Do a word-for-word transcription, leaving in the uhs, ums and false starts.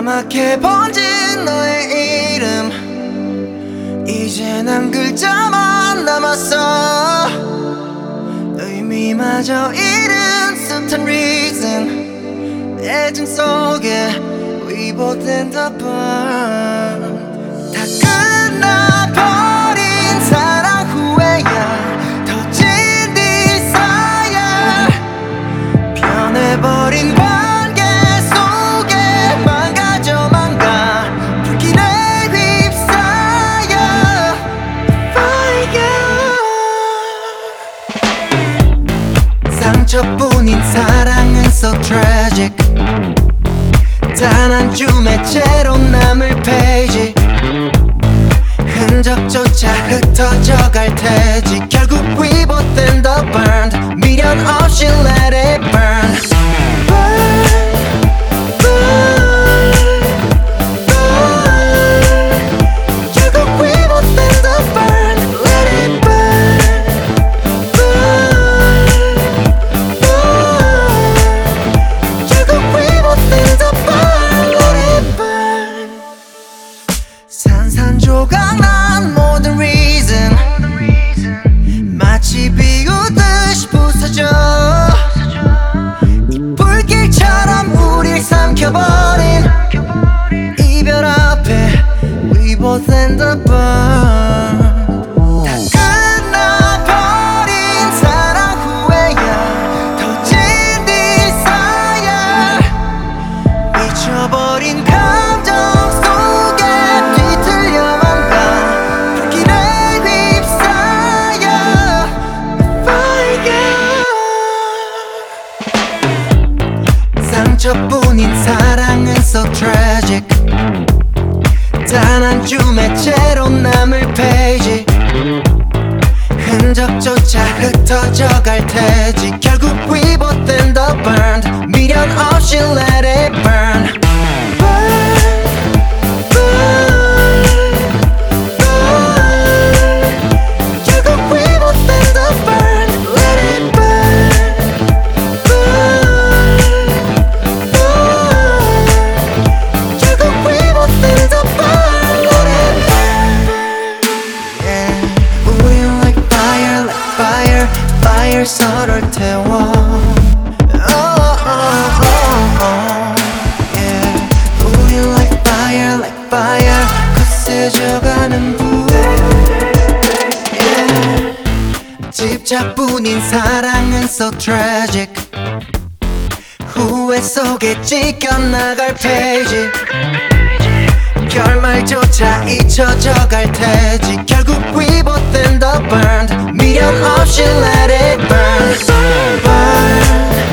까맣게 번진 너의 이름 이제 난 글자만 남았어. 의미마저 잃은 숱한 reason 내 등 속에 위보된 the burn. 다 끝나버린 사랑 후회야 터진 desire 변해버린 관계 속에 망가져 망가 불길에 휩싸여 fire. 상처뿐인 사랑은 so tragic 단 한 줌의 채로 남을 페이지 흔적조차 흩어져 갈 테지. 결국 위보된 the burned 미련 없이 let it burn. Burn, burn, burn. 결국 위보된 the burned let it burn. Burn, burn. 결국 위보된 the burned let it burn. 산산조각 난 모든 reason 마치 비우듯이 부서져 이 불길처럼 우릴 삼켜버린 이별 앞에 we both end the burn. 다 끝나버린 사랑 후회야 터진 desire 미쳐버린 감정 속에 뒤틀려만 가 불길에 휩싸여 fire. 상처뿐인 사랑은 so tragic 단 한 줌의 채로 남을 페이지 흔적조차 흩어져 갈 테지. 결국 위보된 the burned 미련 없이 let it burn. Burn, burn, burn. 결국 위보된 the burned let it burn. Burn, burn. 결국 위보된 the burned let it burn. Yeah. 우린 like fire, like fire, fire 서로를 태워. Oh, oh, oh, oh. Yeah. 우린 like fire, like fire, 거세져가는 불. Yeah. 집착뿐인 사랑은 so tragic 후회 속에 찢겨나갈 페이지 결말조차 잊혀져 갈 테지. 결국 위보된 the burned 미련 없이 let it burn. Burn,